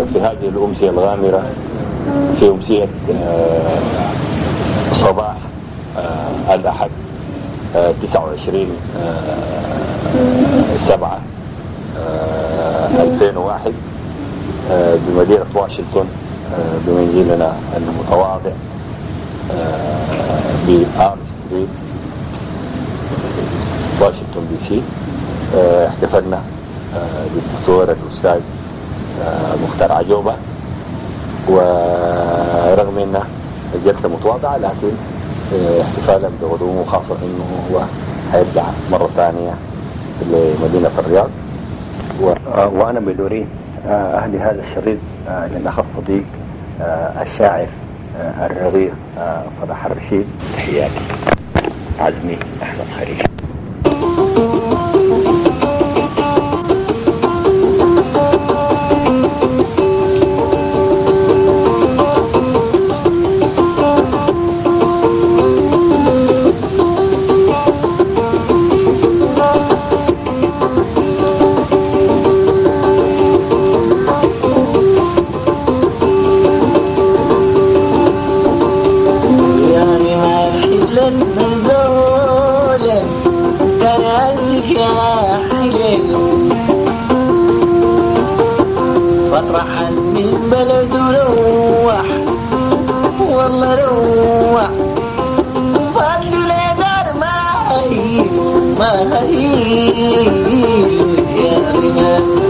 في هذه الأمسية الغامرة، في أمسية صباح الأحد 29/7/2001 بمدينة واشنطن بمنزلنا المتواضع بآرم ستريت واشنطن دي سي. احتفلنا بالدكتور الأستاذ مختار عجوبة، ورغم أنه جلسة متواضعة لكن احتفالا بغضومه، خاصة أنه هو هيرجع مرة ثانية لمدينة الرياض. وأنا بدوري أهدي هذا الشريط للأخ الصديق الشاعر الرغيف صلاح الرشيد. تحياتي. عزمي أحمد خليل. فرحان من بلد روح والله روح فضل لي دار ما هي يا رجال.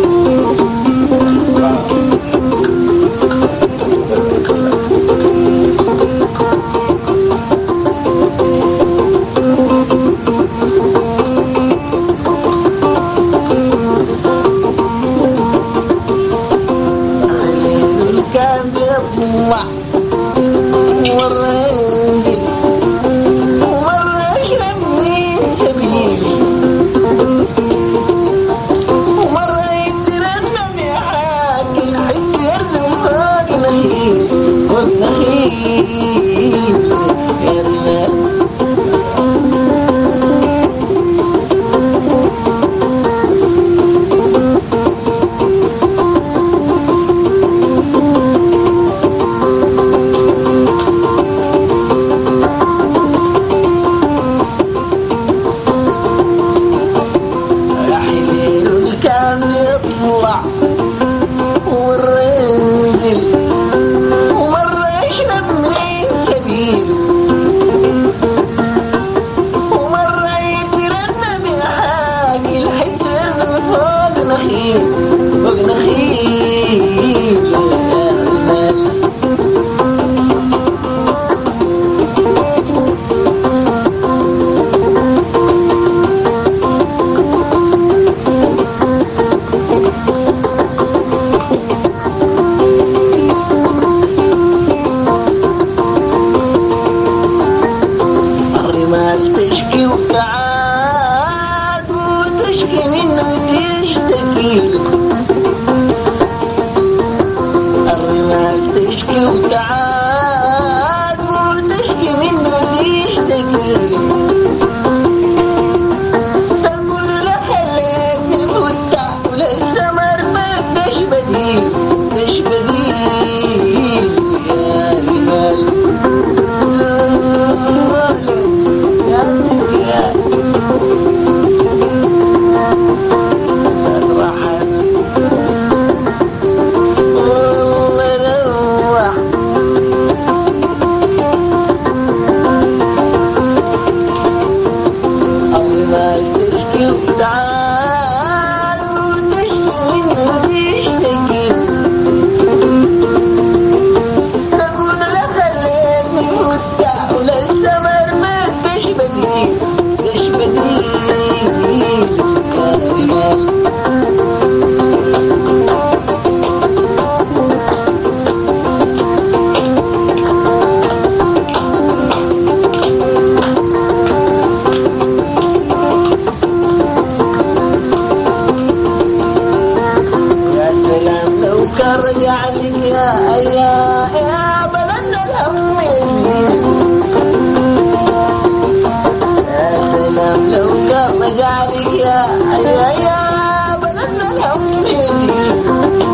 رجع لك يا بلدنا الهم